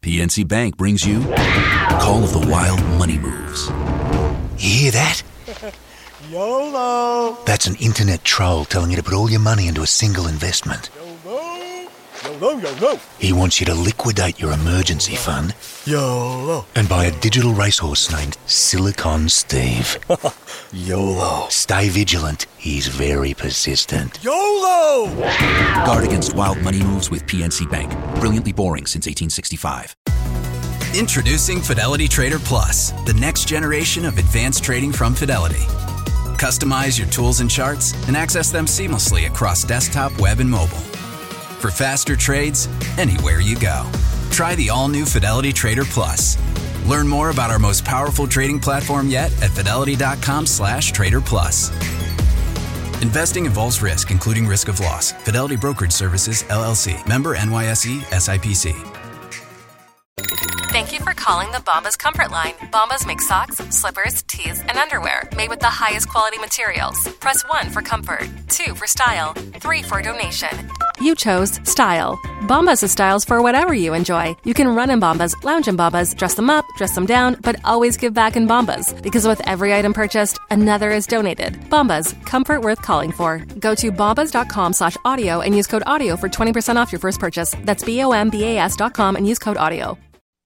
PNC Bank brings you Call of the Wild Money Moves. You hear that? YOLO! That's an internet troll telling you to put all your money into a single investment. YOLO! YOLO, YOLO! He wants you to liquidate your emergency fund YOLO! and buy a digital racehorse named Silicon Steve. YOLO! Stay vigilant. He's very persistent. YOLO! Guard against wild money moves with PNC Bank. Brilliantly boring since 1865. Introducing Fidelity Trader Plus, the next generation of advanced trading from Fidelity. Customize your tools and charts and access them seamlessly across desktop, web, and mobile. For faster trades, anywhere you go. Try the all-new Fidelity Trader Plus. Learn more about our most powerful trading platform yet at fidelity.com/trader plus. Investing involves risk, including risk of loss. Fidelity Brokerage Services, LLC. Member NYSE, SIPC. Thank you for calling the Bombas Comfort Line. Bombas make socks, slippers, tees, and underwear made with the highest quality materials. Press 1 for comfort, 2 for style, 3 for donation. You chose style. Bombas has styles for whatever you enjoy. You can run in Bombas, lounge in Bombas, dress them up, dress them down, but always give back in Bombas. Because with every item purchased, another is donated. Bombas, comfort worth calling for. Go to bombas.com/audio and use code AUDIO for 20% off your first purchase. That's BOMBAS.com and use code AUDIO.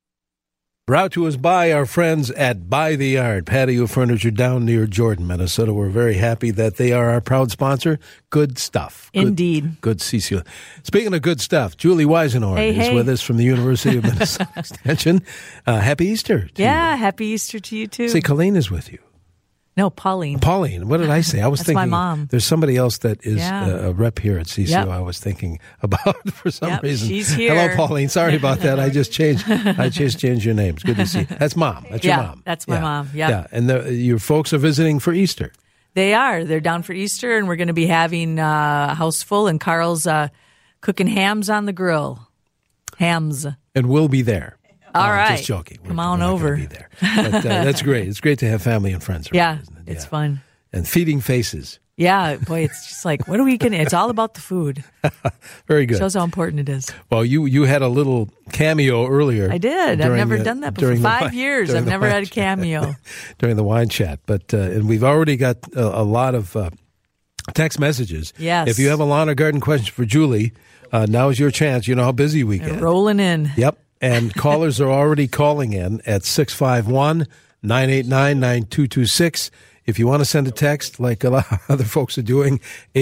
Brought to us by our friends at By the Yard, patio furniture down near Jordan, Minnesota. We're very happy that they are our proud sponsor. Good stuff. Indeed. Good CCO. Speaking of good stuff, Julie Weisenhorn is with us from the University of Minnesota Extension. Happy Easter to you. Happy Easter to you too. See, Colleen is with you. No, Pauline. Pauline. What did I say? I was That's thinking my mom. There's somebody else that is a rep here at CCO I was thinking about for some reason. She's here. Hello, Pauline. Sorry about that. I just changed your name. It's good to see you. That's Mom. That's your mom. That's my mom. Yep. Yeah. And your folks are visiting for Easter. They are. They're down for Easter, and we're going to be having a house full, and Carl's cooking hams on the grill. Hams. And we'll be there. All right. Just joking. Come on over. Be there. But, that's great. It's great to have family and friends around, isn't it? It's fun. And feeding faces. Yeah, boy, it's just like, what are we going to... It's all about the food. Very good. Shows how important it is. Well, you had a little cameo earlier. I did. I've never done that before. 5 years, I've never had a cameo. During the wine chat. But and we've already got a lot of text messages. Yes. If you have a lawn or garden question for Julie, now is your chance. You know how busy we get. Rolling in. Yep. And callers are already calling in at 651-989-9226. If you want to send a text, like a lot of other folks are doing,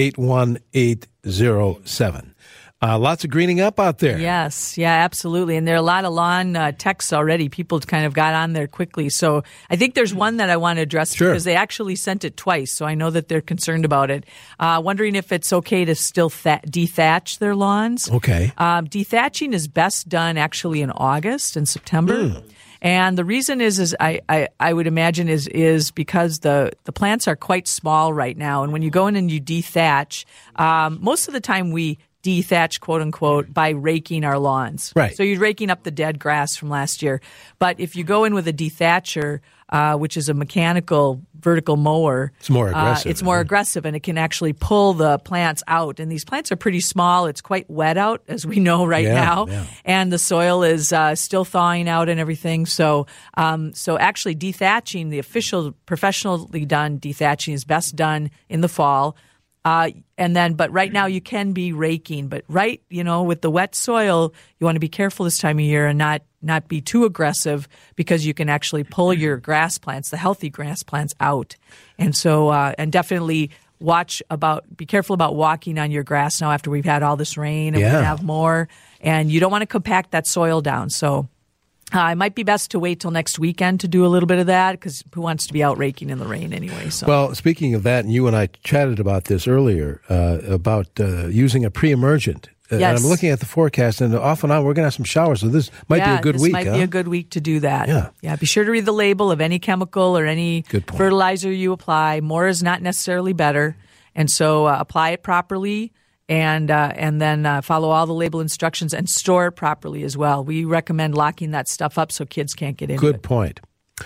81807. Lots of greening up out there. Yes, yeah, absolutely. And there are a lot of lawn texts already. People kind of got on there quickly. So I think there's one that I want to address because they actually sent it twice. So I know that they're concerned about it. Wondering if it's okay to still dethatch their lawns. Okay. Dethatching is best done actually in August and September. And the reason is I would imagine is because the plants are quite small right now. And when you go in and you dethatch, most of the time we dethatch, quote unquote, by raking our lawns. Right. So you're raking up the dead grass from last year. But if you go in with a dethatcher, which is a mechanical vertical mower, it's more aggressive. It's more aggressive, and it can actually pull the plants out. And these plants are pretty small. It's quite wet out, as we know now. Yeah. And the soil is still thawing out and everything. So actually dethatching, the official, professionally done dethatching is best done in the fall. But right now you can be raking, but with the wet soil, you want to be careful this time of year and not be too aggressive because you can actually pull your grass plants, the healthy grass plants out. And so, and definitely be careful about walking on your grass now after we've had all this rain and we have more, and you don't want to compact that soil down. So, it might be best to wait till next weekend to do a little bit of that because who wants to be out raking in the rain anyway? So. Well, speaking of that, and you and I chatted about this earlier, about using a pre-emergent. Yes. And I'm looking at the forecast, and off and on, we're going to have some showers, so this might be a good week. This might be a good week to do that. Yeah. Be sure to read the label of any chemical or any fertilizer you apply. More is not necessarily better, and so apply it properly. And then follow all the label instructions and store it properly as well. We recommend locking that stuff up so kids can't get into it. Good point.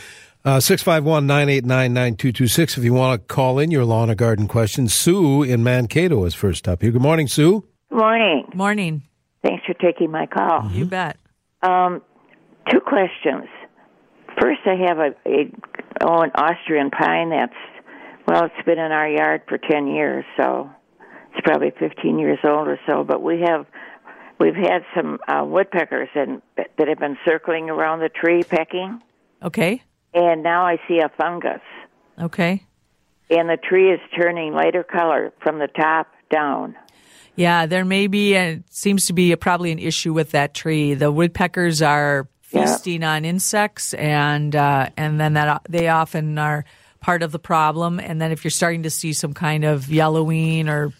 651-989-9226 if you want to call in your lawn or garden questions. Sue in Mankato is first up here. Good morning, Sue. Good morning. Morning. Thanks for taking my call. You bet. questions. First, I have an Austrian pine it's been in our yard for 10 years, so it's probably 15 years old or so. But we've had some woodpeckers that have been circling around the tree pecking. Okay. And now I see a fungus. Okay. And the tree is turning lighter color from the top down. Yeah, there may be, it seems to be probably an issue with that tree. The woodpeckers are feasting on insects, and then they often are part of the problem. And then if you're starting to see some kind of yellowing or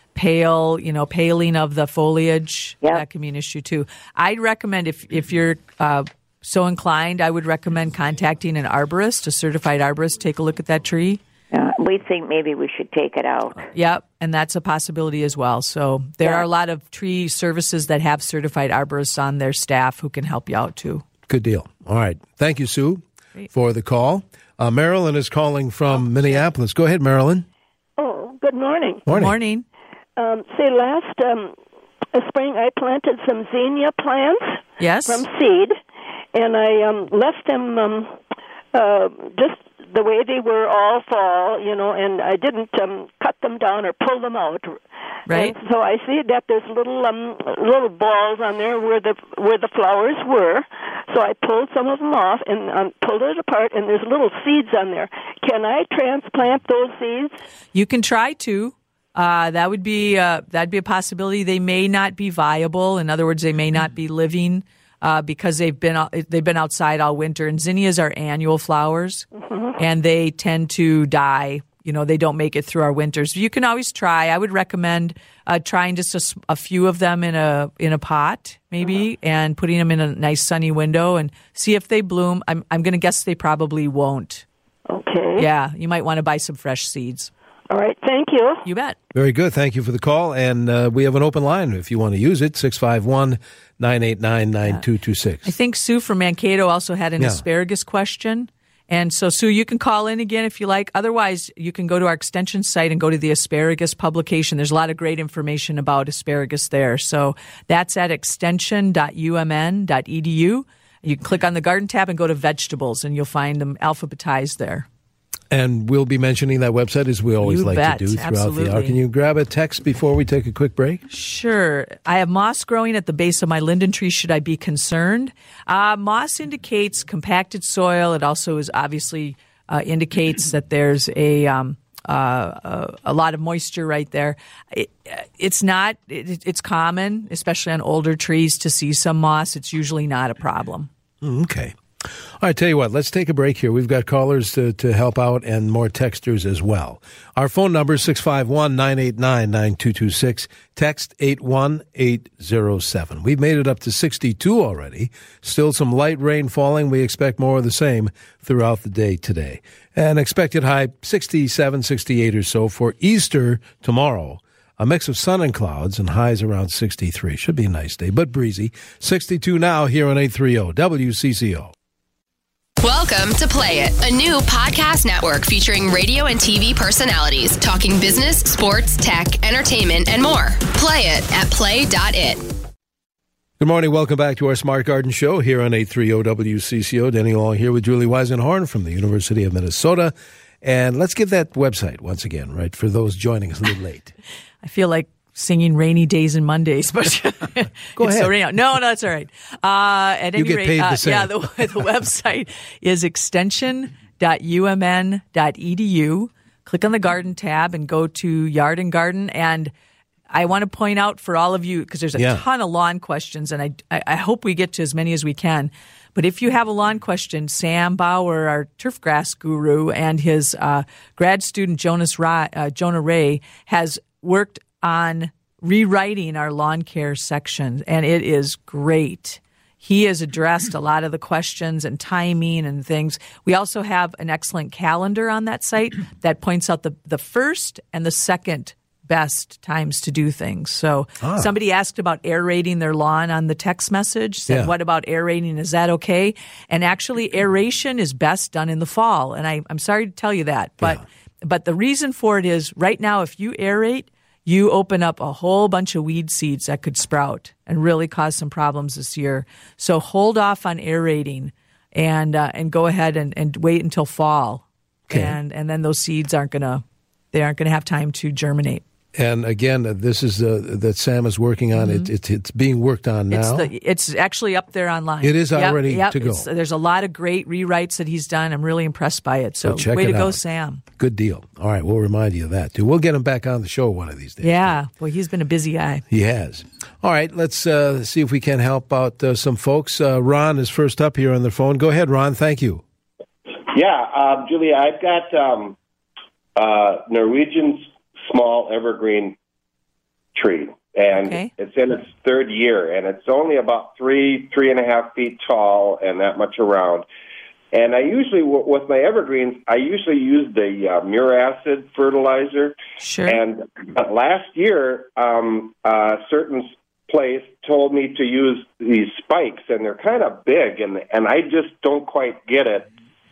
paling of the foliage, that can be an issue too. I'd recommend if you're so inclined, I would recommend contacting an arborist, a certified arborist, take a look at that tree. We think maybe we should take it out. Yep, and that's a possibility as well. So there are a lot of tree services that have certified arborists on their staff who can help you out too. Good deal. All right. Thank you, Sue, for the call. Marilyn is calling from Minneapolis. Go ahead, Marilyn. Oh, good morning. Morning. Last spring I planted some zinnia plants from seed, and I left them just the way they were all fall, and I didn't cut them down or pull them out. Right. And so I see that there's little balls on there where the flowers were. So I pulled some of them off and pulled it apart, and there's little seeds on there. Can I transplant those seeds? You can try to. That'd be a possibility. They may not be viable. In other words, they may not be living. Because they've been outside all winter, and zinnias are annual flowers, and they tend to die. They don't make it through our winters. You can always try. I would recommend trying just a few of them in a pot, maybe, and putting them in a nice sunny window and see if they bloom. I'm going to guess they probably won't. Okay. Yeah, you might want to buy some fresh seeds. All right, thank you. You bet. Very good. Thank you for the call. And we have an open line if you want to use it, 651-989-9226. I think Sue from Mankato also had an asparagus question. And so, Sue, you can call in again if you like. Otherwise, you can go to our extension site and go to the asparagus publication. There's a lot of great information about asparagus there. So that's at extension.umn.edu. You can click on the garden tab and go to vegetables, and you'll find them alphabetized there. And we'll be mentioning that website, as we always like to do throughout the hour. Can you grab a text before we take a quick break? Sure. I have moss growing at the base of my linden tree. Should I be concerned? Moss indicates compacted soil. It also is obviously indicates that there's a lot of moisture right there. It's common, especially on older trees, to see some moss. It's usually not a problem. Okay. All right, tell you what, let's take a break here. We've got callers to help out and more texters as well. Our phone number is 651-989-9226, text 81807. We've made it up to 62 already. Still some light rain falling. We expect more of the same throughout the day today. And expected high 67, 68 or so for Easter tomorrow. A mix of sun and clouds and highs around 63. Should be a nice day, but breezy. 62 now here on 830 WCCO. Welcome to Play It, a new podcast network featuring radio and TV personalities talking business, sports, tech, entertainment, and more. Play it at play.it. Good morning. Welcome back to our Smart Garden Show here on 830 WCCO. Denny Long here with Julie Weisenhorn from the University of Minnesota. And let's give that website once again, right, for those joining us a little late. I feel like singing Rainy Days and Mondays, but go ahead. So rainy out. No, that's all right. At any get rate, paid the same. Yeah, the website is extension.umn.edu. Click on the garden tab and go to Yard and Garden. And I want to point out for all of you, because there's a ton of lawn questions, and I hope we get to as many as we can. But if you have a lawn question, Sam Bauer, our turf grass guru, and his grad student Jonah Ray has worked on rewriting our lawn care section, and it is great. He has addressed a lot of the questions and timing and things. We also have an excellent calendar on that site that points out the first and the second best times to do things. So somebody asked about aerating their lawn on the text message, said, what about aerating? Is that okay? And actually, aeration is best done in the fall. And I'm sorry to tell you that, but the reason for it is right now, if you aerate, you open up a whole bunch of weed seeds that could sprout and really cause some problems this year. So hold off on aerating and go ahead and wait until fall. Okay. And then those seeds aren't going to have time to germinate. And again, this is that Sam is working on. Mm-hmm. It's being worked on now. It's actually up there online. It is already to go. There's a lot of great rewrites that he's done. I'm really impressed by it. So way to go, Sam. Good deal. All right, we'll remind you of that, too. We'll get him back on the show one of these days. Yeah. Boy, he's been a busy guy. He has. All right, let's see if we can help out some folks. Ron is first up here on the phone. Go ahead, Ron. Thank you. Yeah, Julia, I've got Norwegian small evergreen tree, and it's in its third year, and it's only about 3.5 feet tall and that much around. And I usually, with my evergreens, I usually use the Muracid fertilizer. Sure. And last year, a certain place told me to use these spikes, and they're kind of big, and I just don't quite get it.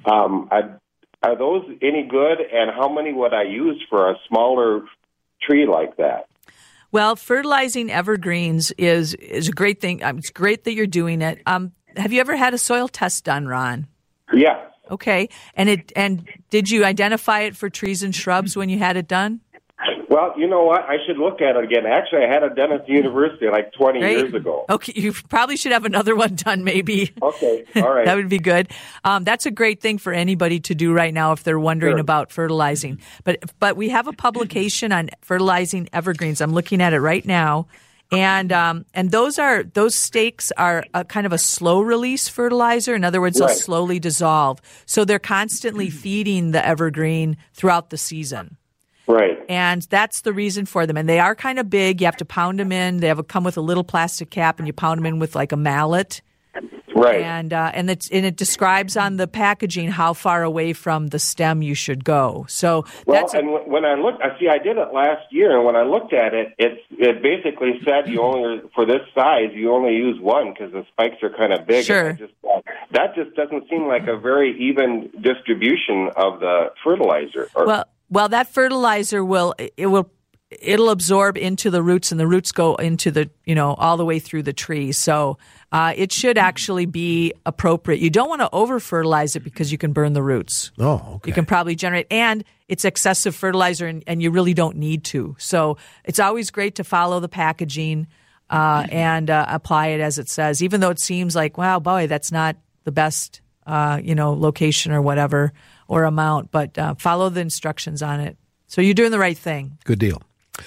Are those any good, and how many would I use for a smaller tree like that? Well, fertilizing evergreens is a great thing. It's great that you're doing it. Have you ever had a soil test done, Ron? Yeah. Okay. And did you identify it for trees and shrubs when you had it done? Well, you know what? I should look at it again. Actually, I had it done at the university like 20 years ago. Okay, you probably should have another one done maybe. Okay, all right. That would be good. That's a great thing for anybody to do right now if they're wondering about fertilizing. But we have a publication on fertilizing evergreens. I'm looking at it right now. And those stakes are a kind of a slow release fertilizer. In other words, they'll slowly dissolve. So they're constantly feeding the evergreen throughout the season. Right. And that's the reason for them. And they are kind of big. You have to pound them in. They come with a little plastic cap, and you pound them in with like a mallet. Right. And it describes on the packaging how far away from the stem you should go. So when I looked, I did it last year, and when I looked at it, it basically said for this size you only use one because the spikes are kind of big. Sure. That just doesn't seem like a very even distribution of the fertilizer. Well, that fertilizer it'll absorb into the roots, and the roots go into the all the way through the tree. So it should actually be appropriate. You don't want to over fertilize it because you can burn the roots. Oh, okay. You can probably generate, and it's excessive fertilizer, and you really don't need to. So it's always great to follow the packaging and apply it as it says, even though it seems like, wow, boy, that's not the best location or whatever. Or amount, but follow the instructions on it. So you're doing the right thing. Good deal.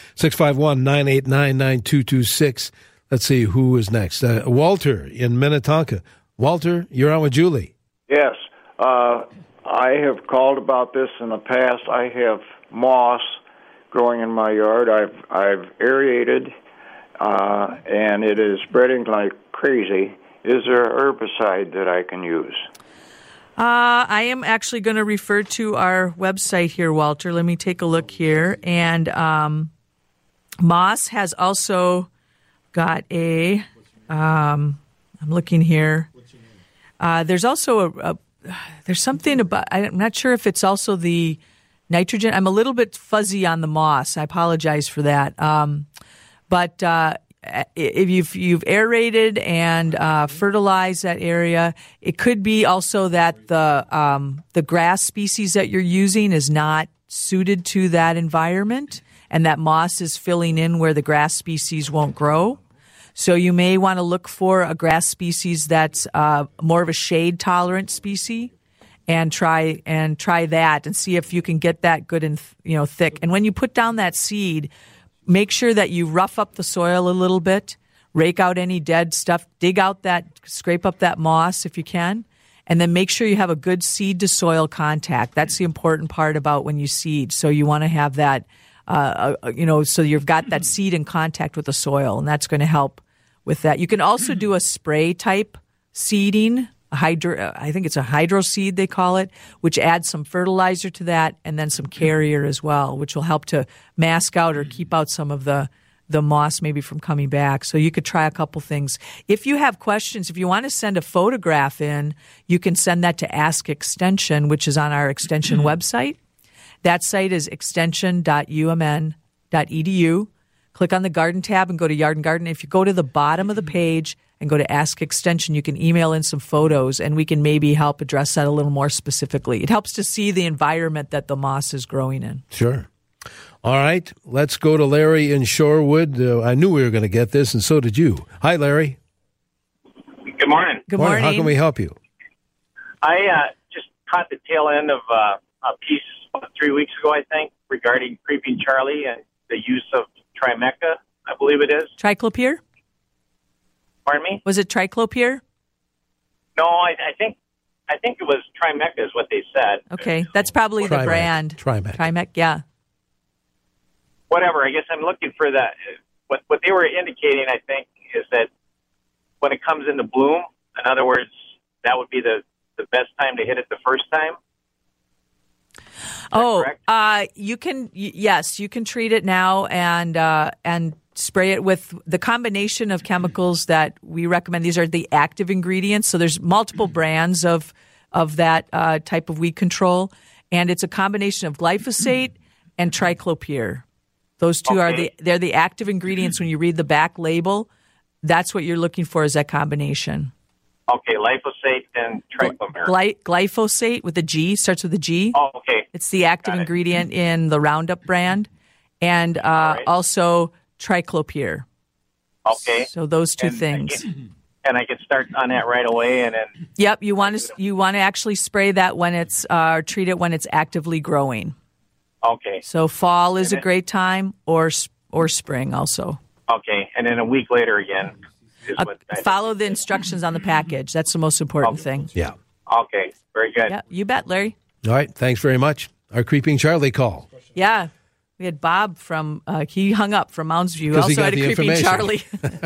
651-989-9226. Let's see who is next. Walter in Minnetonka. Walter, you're on with Julie. Yes. I have called about this in the past. I have moss growing in my yard. I've aerated, and it is spreading like crazy. Is there a herbicide that I can use? I am actually going to refer to our website here, Walter. Let me take a look here. And moss has also got I'm looking here. There's also there's something about, I'm not sure if it's also the nitrogen. I'm a little bit fuzzy on the moss. I apologize for that. But if you've aerated and fertilized that area, it could be also that the grass species that you're using is not suited to that environment, and that moss is filling in where the grass species won't grow. So you may want to look for a grass species that's more of a shade tolerant species, and try that and see if you can get that good and thick. And when you put down that seed, make sure that you rough up the soil a little bit, rake out any dead stuff, scrape up that moss if you can, and then make sure you have a good seed to soil contact. That's the important part about when you seed. So you want to have that, so you've got that seed in contact with the soil, and that's going to help with that. You can also do a spray type seeding. I think it's a hydro seed they call it, which adds some fertilizer to that and then some carrier as well, which will help to mask out or keep out some of the moss maybe from coming back. So you could try a couple things. If you have questions, if you want to send a photograph in, you can send that to Ask Extension, which is on our Extension website. That site is extension.umn.edu. Click on the Garden tab and go to Yard and Garden. If you go to the bottom of the page and go to Ask Extension, you can email in some photos, and we can maybe help address that a little more specifically. It helps to see the environment that the moss is growing in. Sure. All right, let's go to Larry in Shorewood. I knew we were going to get this, and so did you. Hi, Larry. Good morning. Good morning. How can we help you? I just caught the tail end of a piece about 3 weeks ago, I think, regarding Creeping Charlie and the use of Trimeca, I believe it is. Triclopyr? Pardon me? Was it Triclopyr? No, I think it was Trimeca is what they said. Okay, that's probably the brand. Trimec, yeah. Whatever, I guess I'm looking for that. What they were indicating, I think, is that when it comes into bloom, in other words, that would be the best time to hit it the first time. You can treat it now and spray it with the combination of chemicals that we recommend. These are the active ingredients. So there's multiple brands of that type of weed control, and it's a combination of glyphosate and triclopyr. Those two they're the active ingredients. When you read the back label, that's what you're looking for, is that combination. Okay, glyphosate and triclopyr. Glyphosate with a G, starts with a G. Oh, okay. It's the active ingredient in the Roundup brand, and also triclopyr. Okay. So those two things. And I can start on that right away, and then. Yep, you want to actually spray that when it's treat it when it's actively growing. Okay. So fall is a great time, or spring also. Okay, and then a week later again. Follow the instructions on the package. That's the most important thing. Yeah. Okay, very good. Yeah, you bet, Larry. All right, thanks very much. Our Creeping Charlie call. Yeah. We had Bob from, he hung up from Mounds View. Also had a Creeping Charlie.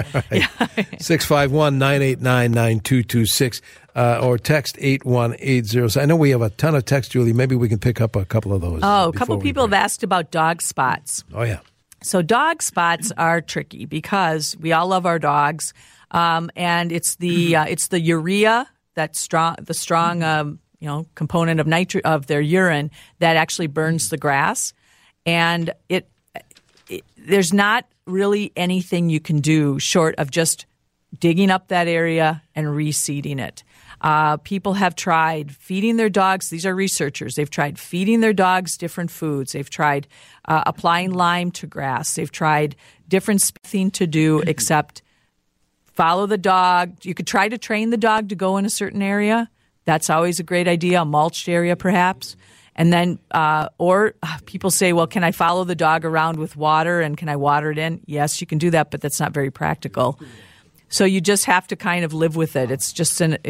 651-989-9226 or text 81806. I know we have a ton of text, Julie. Maybe we can pick up a couple of those. Oh, a couple people have asked about dog spots. Oh, yeah. So dog spots are tricky because we all love our dogs, and it's the urea, the strong component of their urine that actually burns the grass. And there's not really anything you can do short of just digging up that area and reseeding it. People have tried feeding their dogs. These are researchers. They've tried feeding their dogs different foods. They've tried applying lime to grass. They've tried different things to do except follow the dog. You could try to train the dog to go in a certain area. That's always a great idea, a mulched area perhaps. And then, or people say, well, can I follow the dog around with water and can I water it in? Yes, you can do that, but that's not very practical. So you just have to kind of live with it. It's just a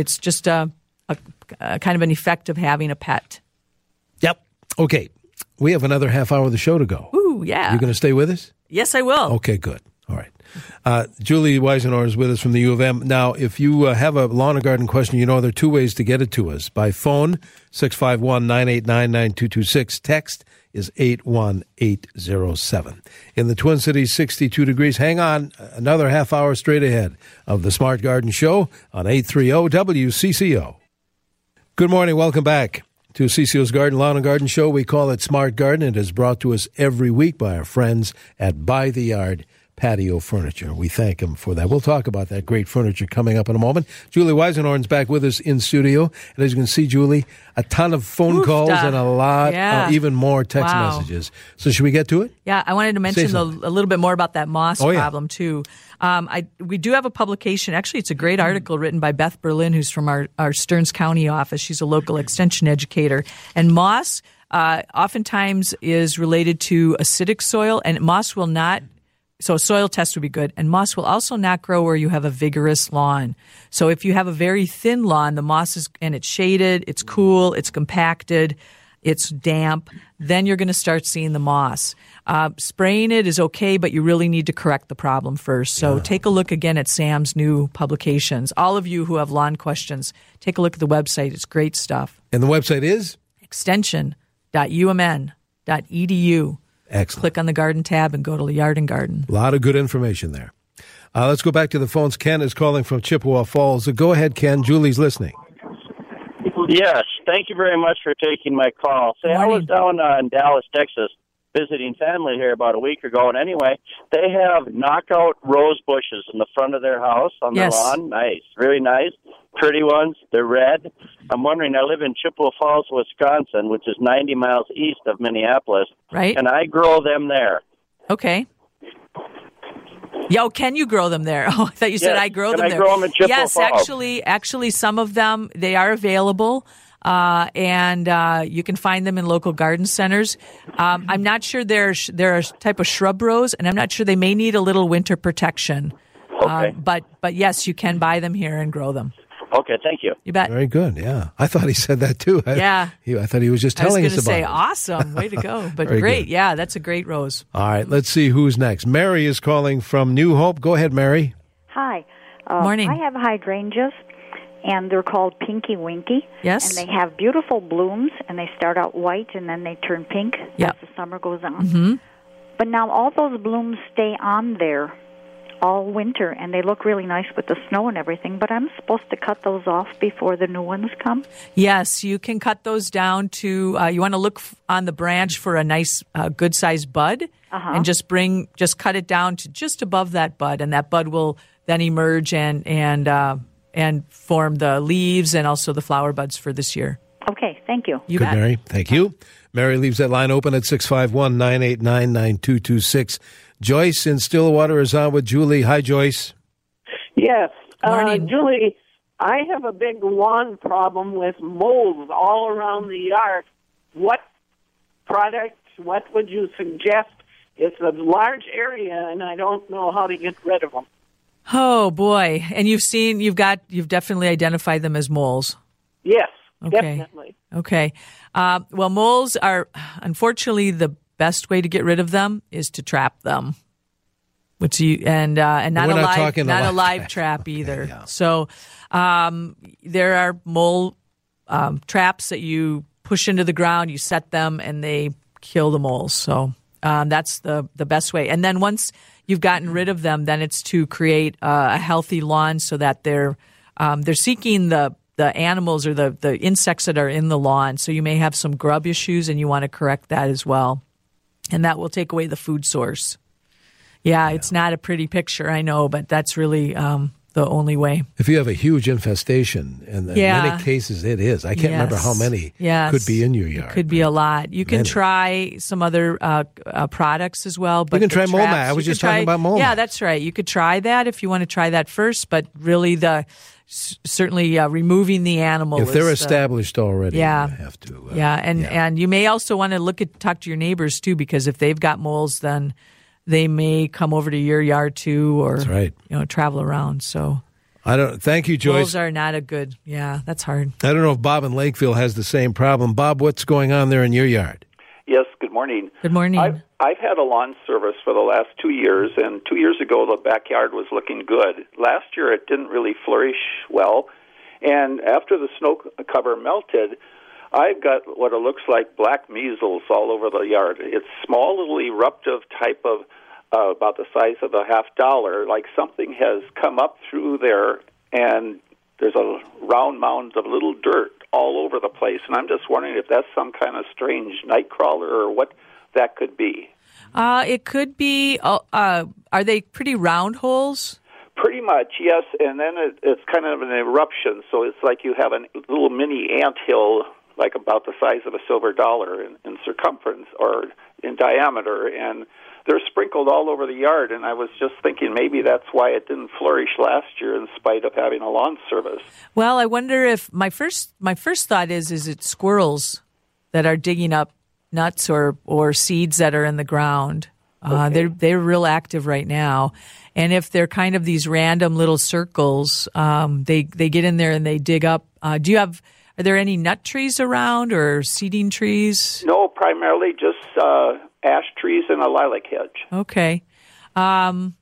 kind of an effect of having a pet. Yep. Okay. We have another half hour of the show to go. Ooh, yeah. You going to stay with us? Yes, I will. Okay, good. All right. Julie Weisenauer is with us from the U of M. Now, if you have a lawn and garden question, you know there are two ways to get it to us. By phone, 651-989-9226. Text is 81807. In the Twin Cities, 62 degrees. Hang on, another half hour straight ahead of the Smart Garden Show on 830 WCCO. Good morning. Welcome back to CCO's Garden, Lawn and Garden Show. We call it Smart Garden. It is brought to us every week by our friends at By the Yard Patio Furniture. We thank them for that. We'll talk about that great furniture coming up in a moment. Julie Weisenhorn's back with us in studio. And as you can see, Julie, a ton of phone calls and a lot, even more text messages. So should we get to it? Yeah, I wanted to mention a little bit more about that moss problem, too. We do have a publication. Actually, it's a great article written by Beth Berlin, who's from our Stearns County office. She's a local extension educator. And moss oftentimes is related to acidic soil, and moss will not. So a soil test would be good. And moss will also not grow where you have a vigorous lawn. So if you have a very thin lawn, the moss and it's shaded, it's cool, it's compacted, it's damp, then you're going to start seeing the moss. Spraying it is okay, but you really need to correct the problem first. So take a look again at Sam's new publications. All of you who have lawn questions, take a look at the website. It's great stuff. And the website is? extension.umn.edu. Excellent. Click on the garden tab and go to the Yard and Garden. A lot of good information there. Let's go back to the phones. Ken is calling from Chippewa Falls. So go ahead, Ken. Julie's listening. Yes. Thank you very much for taking my call. I was down in Dallas, Texas, visiting family here about a week ago, and anyway, they have knockout rose bushes in the front of their house on their lawn. Nice, really nice, pretty ones. They're red. I'm wondering, I live in Chippewa Falls, Wisconsin, which is 90 miles east of Minneapolis. Right. And I grow them there. Okay. Yo, can you grow them there? Oh, I thought you said I grow them there. Can I grow them in Chippewa Yes, Falls? actually, some of them, they are available. And you can find them in local garden centers. I'm not sure they're a type of shrub rose, and I'm not sure they may need a little winter protection. Okay. But yes, you can buy them here and grow them. Okay, thank you. You bet. Very good, yeah. I thought he said that too. I thought he was just telling us about it. I was going to say, awesome, way to go. But Very great, good. yeah, that's a great rose. All right, let's see who's next. Mary is calling from New Hope. Go ahead, Mary. Hi. Morning. I have hydrangeas, and they're called Pinky Winky. Yes. And they have beautiful blooms, and they start out white, and then they turn pink as the summer goes on. Mm-hmm. But now all those blooms stay on there all winter, and they look really nice with the snow and everything, but I'm supposed to cut those off before the new ones come? Yes, you can cut those down to, you want to look on the branch for a nice, good-sized bud, and just cut it down to just above that bud, and that bud will then emerge and form the leaves and also the flower buds for this year. Okay, thank you. Good, Mary. Thank you. Mary leaves that line open at 651-989-9226. Joyce in Stillwater is on with Julie. Hi, Joyce. Yes. Morning. Julie, I have a big lawn problem with mold all around the yard. What what would you suggest? It's a large area, and I don't know how to get rid of them. Oh, boy. And you've definitely identified them as moles. Yes, okay. Definitely. Okay. Well, moles are, unfortunately, the best way to get rid of them is to trap them, not a live trap either. Yeah. So there are mole traps that you push into the ground, you set them, and they kill the moles. So that's the best way. And then once you've gotten rid of them, then it's to create a healthy lawn so that they're seeking the animals or the insects that are in the lawn. So you may have some grub issues, and you want to correct that as well. And that will take away the food source. Yeah, it's not a pretty picture, I know, but that's really the only way. If you have a huge infestation, and in many cases it is. I can't remember how many could be in your yard. It could be a lot. You can try some other products as well. But you can try Molmac. I was just talking about Molmac. Yeah, that's right. You could try that if you want to try that first, but really certainly removing the animal. If they're established already, you have to. And you may also want to talk to your neighbors too, because if they've got moles, then they may come over to your yard too, or travel around. So thank you, Joyce. Moles are not a good. Yeah, that's hard. I don't know if Bob in Lakeville has the same problem. Bob, what's going on there in your yard? Yes, good morning. Good morning. I've had a lawn service for the last 2 years, and 2 years ago the backyard was looking good. Last year it didn't really flourish well, and after the snow cover melted, I've got what it looks like black measles all over the yard. It's small little eruptive type of about the size of a $50, like something has come up through there, and there's a round mound of little dirt all over the place, and I'm just wondering if that's some kind of strange night crawler or what that could be. It could be. Are they pretty round holes? Pretty much, yes, and then it's kind of an eruption, so it's like you have a little mini anthill, like about the size of a silver dollar in circumference or in diameter, and they're sprinkled all over the yard, and I was just thinking maybe that's why it didn't flourish last year in spite of having a lawn service. Well, I wonder if my first thought is it squirrels that are digging up nuts or seeds that are in the ground. Okay. They're real active right now, and if they're kind of these random little circles, they get in there and they dig up. Are there any nut trees around or seeding trees? No, primarily just ash trees and a lilac hedge. Okay. That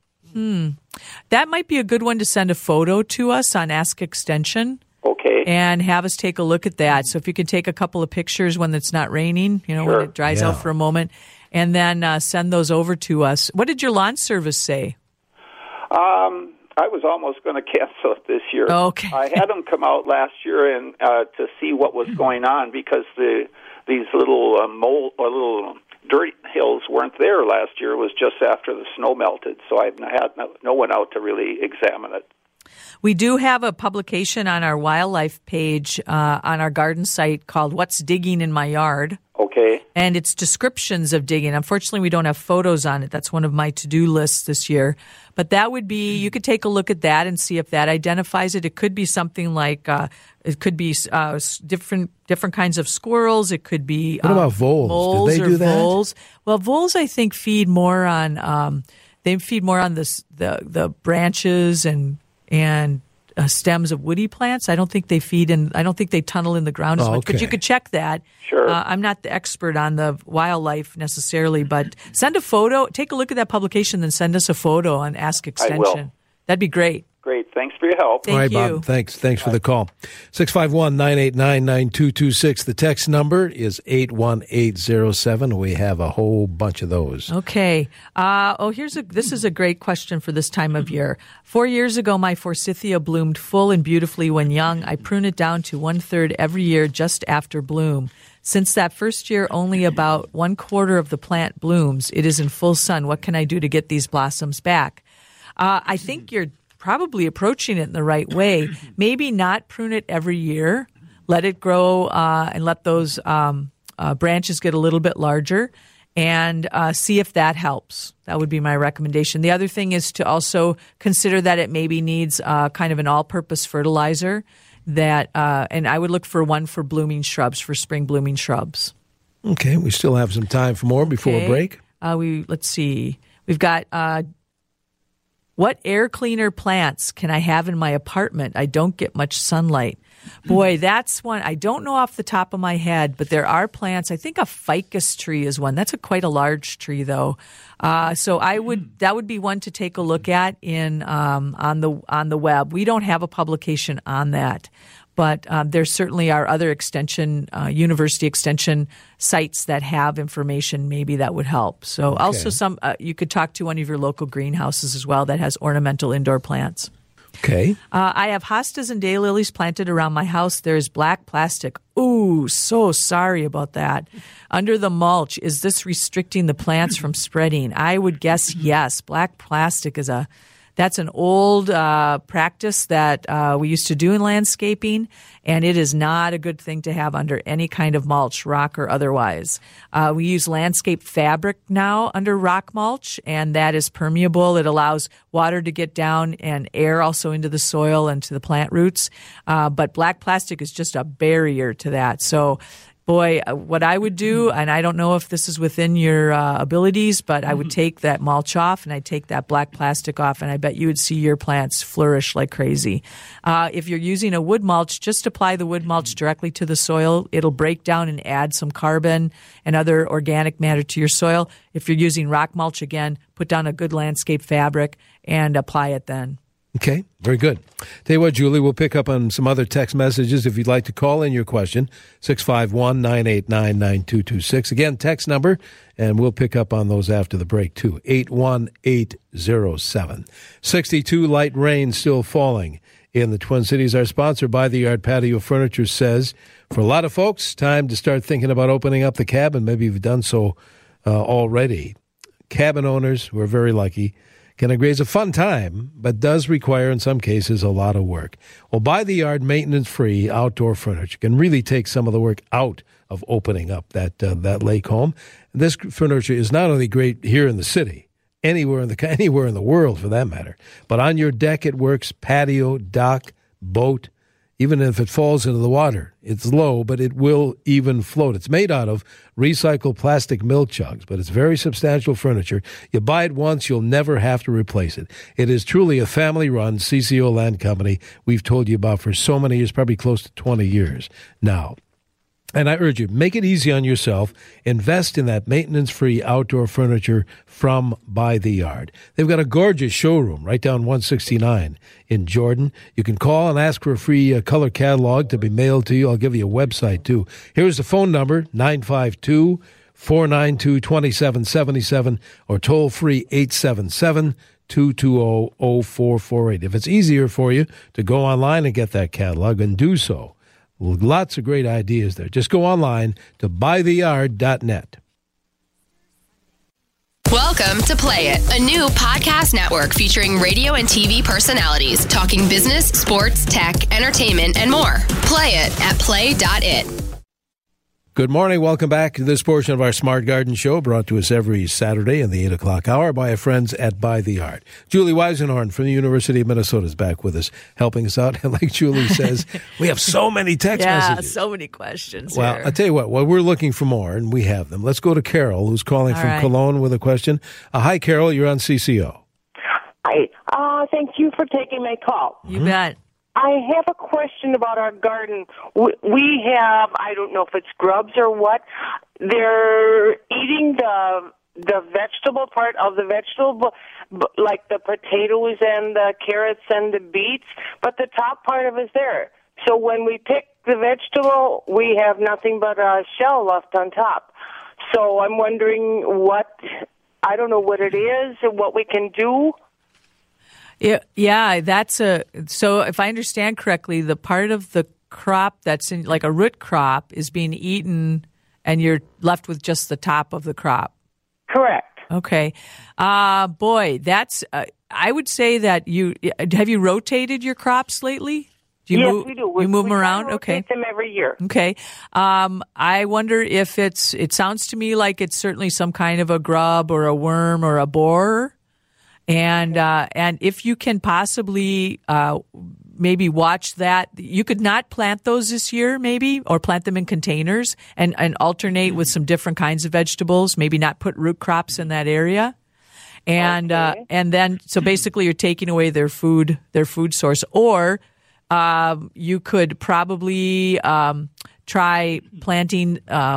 might be a good one to send a photo to us on Ask Extension. Okay. And have us take a look at that. So if you could take a couple of pictures when it's not raining, when it dries out for a moment, and then send those over to us. What did your lawn service say? I was almost going to cancel it this year. Okay. I had them come out last year and to see what was going on because these little mole or little dirt hills weren't there last year. It was just after the snow melted, so I had no one out to really examine it. We do have a publication on our wildlife page on our garden site called What's Digging in My Yard. Okay. And it's descriptions of digging. Unfortunately, we don't have photos on it. That's one of my to-do lists this year. But that would be, you could take a look at that and see if that identifies it. It could be something like, it could be different kinds of squirrels. It could be what about voles? Moles do they do that? Voles. Well, voles, I think, feed more on the branches and stems of woody plants. I don't think they I don't think they tunnel in the ground as much, but you could check that. Sure. I'm not the expert on the wildlife necessarily, but send a photo, take a look at that publication, then send us a photo on Ask Extension. I will. That'd be great. Great. Thanks for your help. Thank All right, you. Bob. Thanks for the call. 651-989-9226. The text number is 81807. We have a whole bunch of those. Okay. This is a great question for this time of year. 4 years ago, my forsythia bloomed full and beautifully when young. I prune it down to 1/3 every year just after bloom. Since that first year, only about 1/4 of the plant blooms. It is in full sun. What can I do to get these blossoms back? I think you're probably approaching it in the right way. Maybe not prune it every year. Let it grow and let those branches get a little bit larger and see if that helps. That would be my recommendation. The other thing is to also consider that it maybe needs kind of an all-purpose fertilizer and I would look for one for blooming shrubs, for spring blooming shrubs. Okay, we still have some time for more before a break. Let's see. We've got what air cleaner plants can I have in my apartment? I don't get much sunlight. Boy, that's one. I don't know off the top of my head, but there are plants. I think a ficus tree is one. That's quite a large tree, though. So that would be one to take a look at on the web. We don't have a publication on that, but there certainly are other university extension sites that have information maybe that would help. So also you could talk to one of your local greenhouses as well that has ornamental indoor plants. Okay. I have hostas and daylilies planted around my house. There is black plastic. Ooh, so sorry about that. Under the mulch, is this restricting the plants from spreading? I would guess yes. Black plastic that's an old practice that we used to do in landscaping, and it is not a good thing to have under any kind of mulch, rock or otherwise. We use landscape fabric now under rock mulch, and that is permeable. It allows water to get down and air also into the soil and to the plant roots. But black plastic is just a barrier to that. So boy, what I would do, and I don't know if this is within your abilities, but I would take that mulch off and I'd take that black plastic off, and I bet you would see your plants flourish like crazy. If you're using a wood mulch, just apply the wood mulch directly to the soil. It'll break down and add some carbon and other organic matter to your soil. If you're using rock mulch, again, put down a good landscape fabric and apply it then. Okay, very good. Tell you what, Julie, we'll pick up on some other text messages if you'd like to call in your question, 651-989-9226. Again, text number, and we'll pick up on those after the break, too, 81807. 62 light rain still falling in the Twin Cities. Our sponsor, By the Yard Patio Furniture, says, for a lot of folks, time to start thinking about opening up the cabin. Maybe you've done so already. Cabin owners, who are very lucky, can agree it's a fun time, but does require, in some cases, a lot of work. Well, By the Yard maintenance-free outdoor furniture can really take some of the work out of opening up that lake home. This furniture is not only great here in the city, anywhere in the world for that matter, but on your deck it works, patio, dock, boat. Even if it falls into the water, it's low, but it will even float. It's made out of recycled plastic milk jugs, but it's very substantial furniture. You buy it once, you'll never have to replace it. It is truly a family-run CCO land company we've told you about for so many years, probably close to 20 years now. And I urge you, make it easy on yourself. Invest in that maintenance-free outdoor furniture from By the Yard. They've got a gorgeous showroom right down 169 in Jordan. You can call and ask for a free color catalog to be mailed to you. I'll give you a website, too. Here's the phone number, 952-492-2777, or toll-free 877-220-0448. If it's easier for you to go online and get that catalog, then do so. Lots of great ideas there. Just go online to bytheyard.net. Welcome to Play It, a new podcast network featuring radio and TV personalities talking business, sports, tech, entertainment, and more. Play it at play.it. Good morning. Welcome back to this portion of our Smart Garden Show, brought to us every Saturday in the 8 o'clock hour by our friends at By the Yard. Julie Weisenhorn from the University of Minnesota is back with us, helping us out. And like Julie says, we have so many text messages. Yeah, so many questions Well, here. I'll tell you what, we're looking for more, and we have them. Let's go to Carol, who's calling from Cologne with a question. Hi, Carol. You're on CCO. Hi. Thank you for taking my call. You bet. I have a question about our garden. We have, I don't know if it's grubs or what, they're eating the vegetable part of the vegetable, like the potatoes and the carrots and the beets, but the top part of it is there. So when we pick the vegetable, we have nothing but a shell left on top. So I'm wondering I don't know what it is and what we can do. Yeah, so if I understand correctly, the part of the crop that's in like a root crop is being eaten and you're left with just the top of the crop. Correct. Okay. Boy, that's, I would say that have you rotated your crops lately? Yes, we do. You move them around? We rotate them every year. Okay. I wonder if it sounds to me like it's certainly some kind of a grub or a worm or a borer. And if you can possibly maybe watch that, you could not plant those this year, maybe, or plant them in containers and alternate with some different kinds of vegetables. Maybe not put root crops in that area, and then so basically you're taking away their food source. Or you could probably try planting.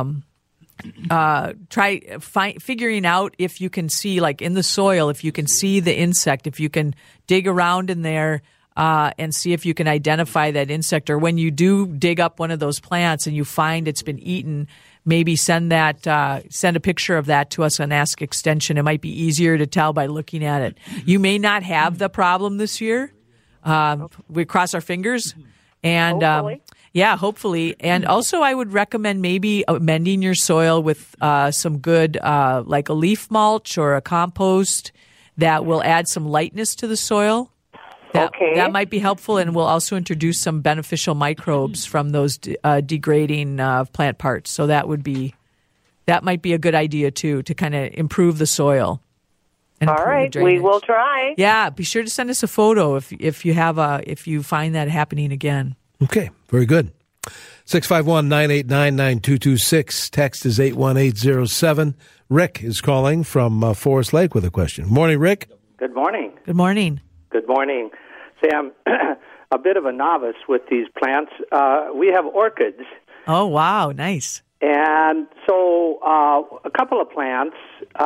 Figuring out if you can see, like in the soil, if you can see the insect, if you can dig around in there and see if you can identify that insect. Or when you do dig up one of those plants and you find it's been eaten, maybe send a picture of that to us on Ask Extension. It might be easier to tell by looking at it. You may not have the problem this year. We cross our fingers. And hopefully. And also I would recommend maybe amending your soil with some good, like a leaf mulch or a compost that will add some lightness to the soil. That might be helpful, and will also introduce some beneficial microbes from those degrading plant parts. So that might be a good idea too, to kind of improve the soil. All right, we will try. Yeah, be sure to send us a photo if you find that happening again. Okay, very good. 651-989-9226. Text is 81807. Rick is calling from Forest Lake with a question. Morning, Rick. Good morning. Good morning. Good morning. Sam, a bit of a novice with these plants. We have orchids. Oh, wow, nice. And so a couple of plants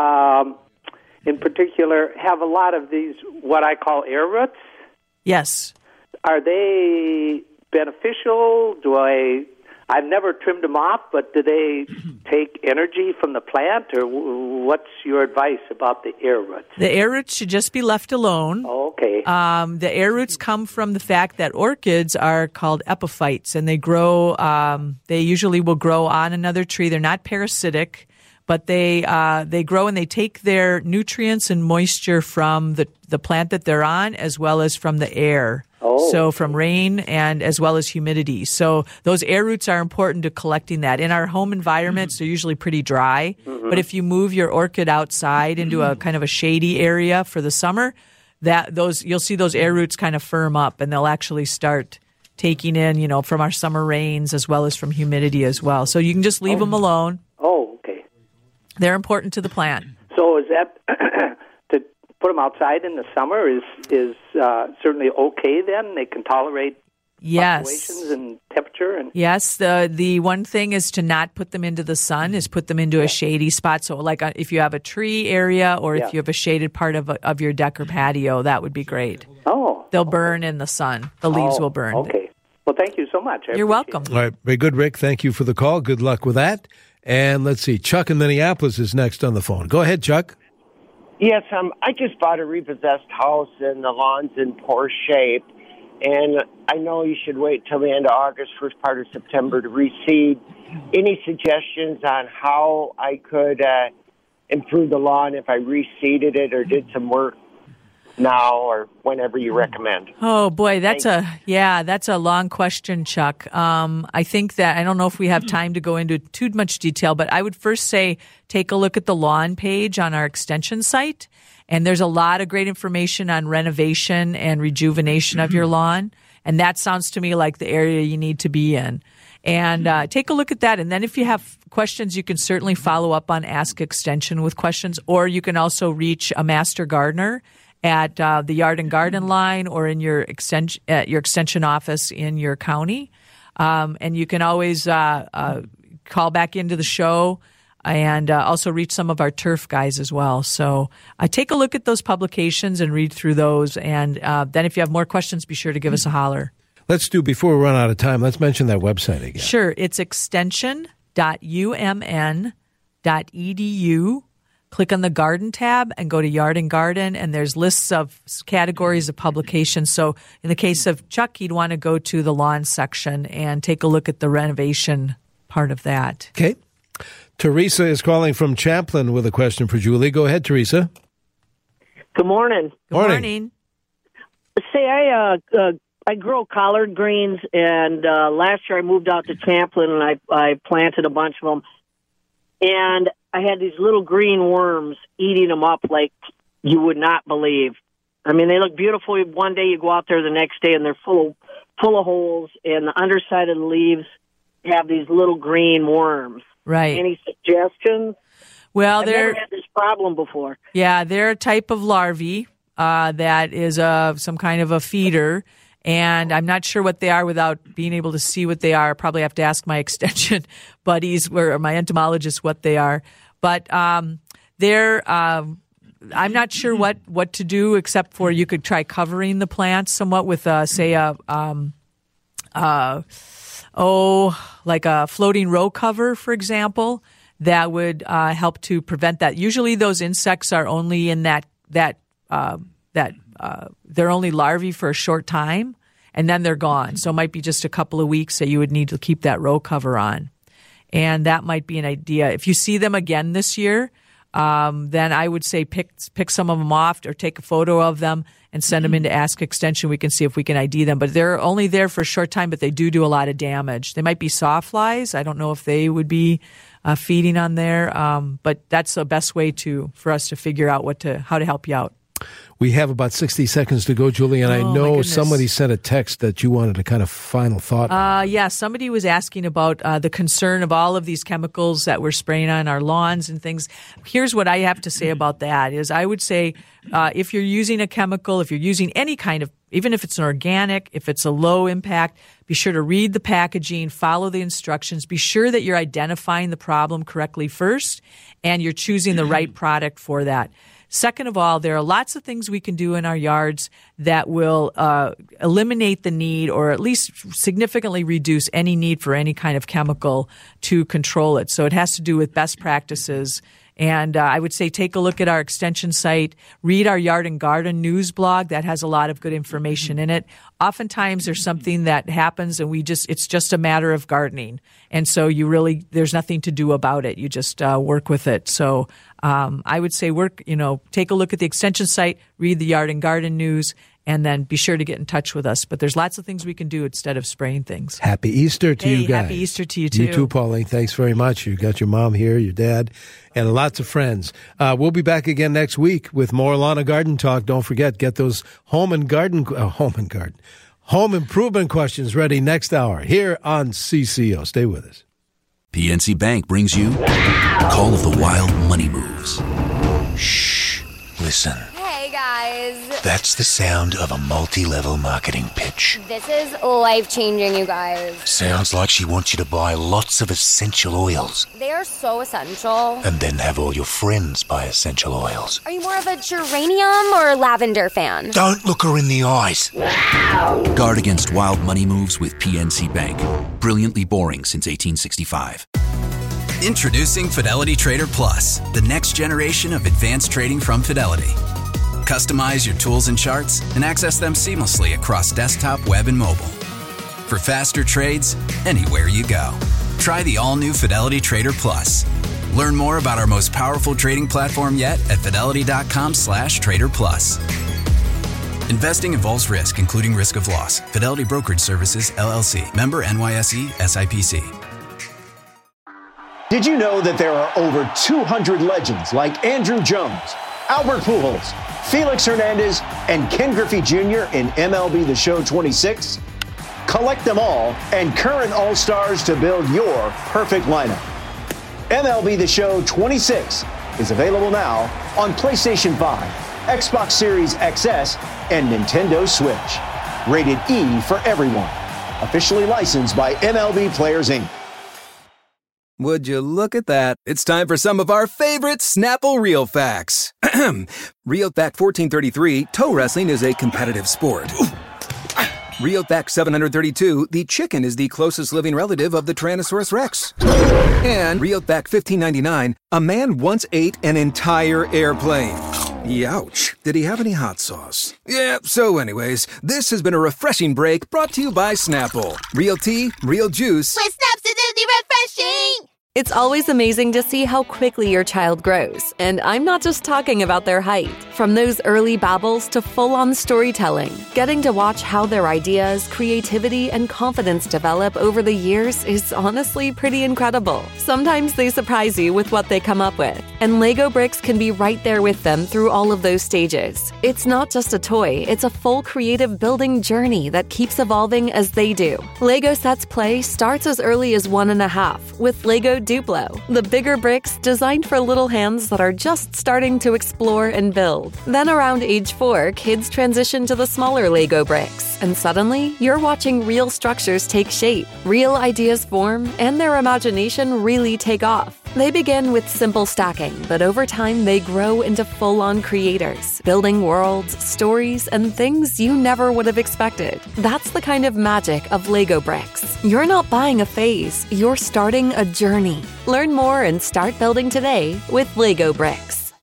in particular have a lot of these, what I call air roots. Yes. Are they beneficial? I've never trimmed them off, but do they take energy from the plant, or what's your advice about the air roots? The air roots should just be left alone. Okay. The air roots come from the fact that orchids are called epiphytes, and they grow. They usually will grow on another tree. They're not parasitic, but they grow and they take their nutrients and moisture from the plant that they're on, as well as from the air. Oh. So from rain and as well as humidity. So those air roots are important to collecting that. In our home environments, they're usually pretty dry. Mm-hmm. But if you move your orchid outside into a kind of a shady area for the summer, you'll see those air roots kind of firm up, and they'll actually start taking in, from our summer rains as well as from humidity as well. So you can just leave them alone. Oh, okay. They're important to the plant. So is that to put them outside in the summer is certainly okay then? They can tolerate fluctuations in temperature? Yes. The one thing is to not put them into the sun, is put them into a shady spot. So like if you have a tree area or if you have a shaded part of your deck or patio, that would be great. Oh. They'll burn in the sun. The leaves will burn. Okay. Well, thank you so much. You're welcome. All right. Very good, Rick. Thank you for the call. Good luck with that. And let's see. Chuck in Minneapolis is next on the phone. Go ahead, Chuck. Yes, I just bought a repossessed house and the lawn's in poor shape. And I know you should wait till the end of August, first part of September to reseed. Any suggestions on how I could improve the lawn if I reseeded it or did some work now or whenever you recommend? Oh boy, that's a long question, Chuck. I think that I don't know if we have time to go into too much detail, but I would first say take a look at the lawn page on our extension site, and there's a lot of great information on renovation and rejuvenation of your lawn, and that sounds to me like the area you need to be in. And take a look at that. And then if you have questions, you can certainly follow up on Ask Extension with questions, or you can also reach a master gardener at the Yard and Garden line or in your extension office in your county. And you can always call back into the show and also reach some of our turf guys as well. So take a look at those publications and read through those. And then if you have more questions, be sure to give us a holler. Before we run out of time, let's mention that website again. Sure. It's extension.umn.edu. Click on the garden tab and go to Yard and Garden, and there's lists of categories of publications. So in the case of Chuck, you'd want to go to the lawn section and take a look at the renovation part of that. Okay. Teresa is calling from Champlin with a question for Julie. Go ahead, Teresa. Good morning. Good morning. Say I grow collard greens, and last year I moved out to Champlin, and I planted a bunch of them. And I had these little green worms eating them up like you would not believe. I mean, they look beautiful. One day you go out there the next day, and they're full of holes, and the underside of the leaves have these little green worms. Right. Any suggestions? Well, I've never had this problem before. Yeah, they're a type of larvae that is some kind of a feeder. And I'm not sure what they are without being able to see what they are. Probably have to ask my extension buddies or my entomologists what they are. But they're I'm not sure what to do except for you could try covering the plants somewhat with like a floating row cover, for example, that would help to prevent that. Usually those insects are only in they're only larvae for a short time, and then they're gone. So it might be just a couple of weeks that you would need to keep that row cover on. And that might be an idea. If you see them again this year, then I would say pick some of them off or take a photo of them and send them into Ask Extension. We can see if we can ID them. But they're only there for a short time, but they do a lot of damage. They might be sawflies. I don't know if they would be feeding on there, but that's the best way for us to figure out how to help you out. We have about 60 seconds to go, Julie, and I know somebody sent a text that you wanted a kind of final thought. Yeah, somebody was asking about the concern of all of these chemicals that we're spraying on our lawns and things. Here's what I have to say about that is I would say if you're using a chemical, if you're using any kind of, even if it's an organic, if it's a low impact, be sure to read the packaging, follow the instructions, be sure that you're identifying the problem correctly first, and you're choosing the right product for that. Second of all, there are lots of things we can do in our yards that will eliminate the need or at least significantly reduce any need for any kind of chemical to control it. So it has to do with best practices. And I would say take a look at our extension site, read our Yard and Garden news blog. That has a lot of good information in it. Oftentimes there's something that happens and it's just a matter of gardening. And so there's nothing to do about it. You just work with it. So I would say take a look at the extension site, read the Yard and Garden news, and then be sure to get in touch with us. But there's lots of things we can do instead of spraying things. Happy Easter to you guys. Happy Easter to you too. You too, Pauline. Thanks very much. You got your mom here, your dad, and lots of friends. We'll be back again next week with more Lawn and Garden Talk. Don't forget, get those home improvement questions ready next hour here on CCO. Stay with us. PNC Bank brings you Call of the Wild Money Moves. Shh. Listen. Hey, guys. That's the sound of a multi-level marketing pitch. This is life-changing, you guys. Sounds like she wants you to buy lots of essential oils. They are so essential. And then have all your friends buy essential oils. Are you more of a geranium or lavender fan? Don't look her in the eyes. Guard against wild money moves with PNC Bank. Brilliantly boring since 1865. Introducing Fidelity Trader Plus, the next generation of advanced trading from Fidelity. Customize your tools and charts and access them seamlessly across desktop, web, and mobile. For faster trades, anywhere you go. Try the all-new Fidelity Trader Plus. Learn more about our most powerful trading platform yet at Fidelity.com/Trader Plus. Investing involves risk, including risk of loss. Fidelity Brokerage Services, LLC. Member NYSE, SIPC. Did you know that there are over 200 legends like Andrew Jones, Albert Pujols, Felix Hernandez, and Ken Griffey Jr. in MLB The Show 26? Collect them all and current All-Stars to build your perfect lineup. MLB The Show 26 is available now on PlayStation 5, Xbox Series XS, and Nintendo Switch. Rated E for everyone. Officially licensed by MLB Players, Inc. Would you look at that? It's time for some of our favorite Snapple Real Facts. Real Fact 1433, toe wrestling is a competitive sport. Real Fact 732, the chicken is the closest living relative of the Tyrannosaurus Rex. And Real Fact 1599, a man once ate an entire airplane. Youch. Did he have any hot sauce? Yeah, so anyways, this has been a refreshing break brought to you by Snapple. Real tea, real juice. With Snaps, it's refreshing! It's always amazing to see how quickly your child grows, and I'm not just talking about their height. From those early babbles to full-on storytelling, getting to watch how their ideas, creativity, and confidence develop over the years is honestly pretty incredible. Sometimes they surprise you with what they come up with, and Lego Bricks can be right there with them through all of those stages. It's not just a toy, it's a full creative building journey that keeps evolving as they do. Lego Sets Play starts as early as 1.5 with Lego Duplo, the bigger bricks designed for little hands that are just starting to explore and build. Then around age 4, kids transition to the smaller Lego bricks, and suddenly you're watching real structures take shape, real ideas form, and their imagination really take off. They begin with simple stacking, but over time they grow into full-on creators, building worlds, stories, and things you never would have expected. That's the kind of magic of Lego Bricks. You're not buying a phase, you're starting a journey. Learn more and start building today with Lego Bricks.